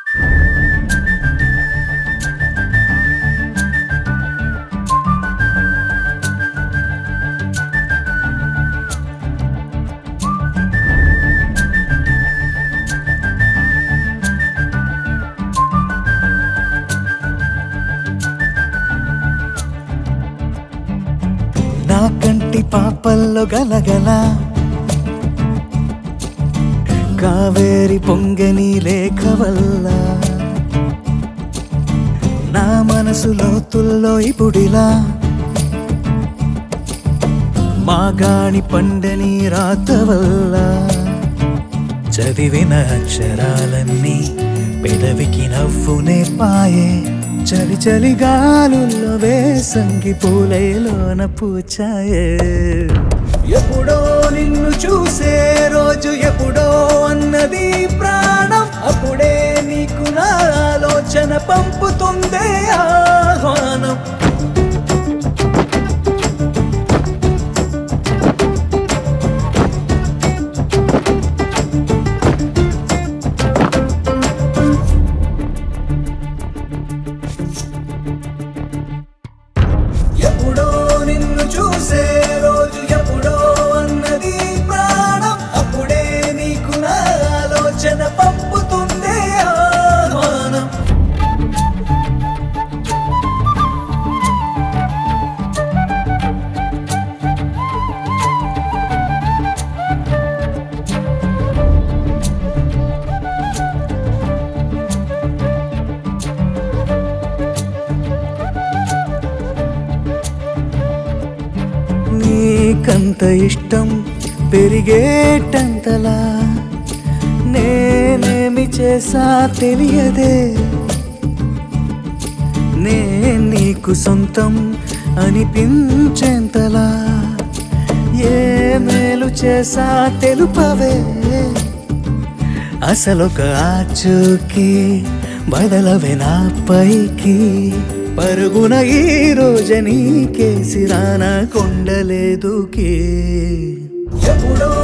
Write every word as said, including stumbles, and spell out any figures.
నా కంటి పాపల్లో గలగల కావేరి పొంగని లేఖ వల్ల నా మనసు లోతుల్లో ఇప్పుడిలా మాగాణి పండని రాత వల్ల చదివిన అక్షరాలన్నీ పెదవికి నవ్వునే పాయే చలి చలి గాలుల్లో వేసంగి పూలైలోన పూచాయే ఎప్పుడో నిన్ను చూసే రోజు ఎప్పుడో అన్నది ప్రాణం అప్పుడే నీకు నా ఆలోచన పంపుతుందే ఆహ్వానం ఎప్పుడో నిన్ను చూసే రోజు ఎప్పుడో అన్నది ప్రాణం అప్పుడే నీకు నా ఆలోచన పంపుతుందే ఆహ్వానం నీకంత ఇష్టం పెరిగేటంతలా నేనేమి చేసా తెలియదే నే నీకు సొంతం అనిపించేంతలా ఏ మేలు చేసా తెలుపవే అసలొక ఆచూకి బదలవే నా పైకి పరుగున ఈ రోజు నీకేసి రానా కొండలేదుకి ఎప్పుడో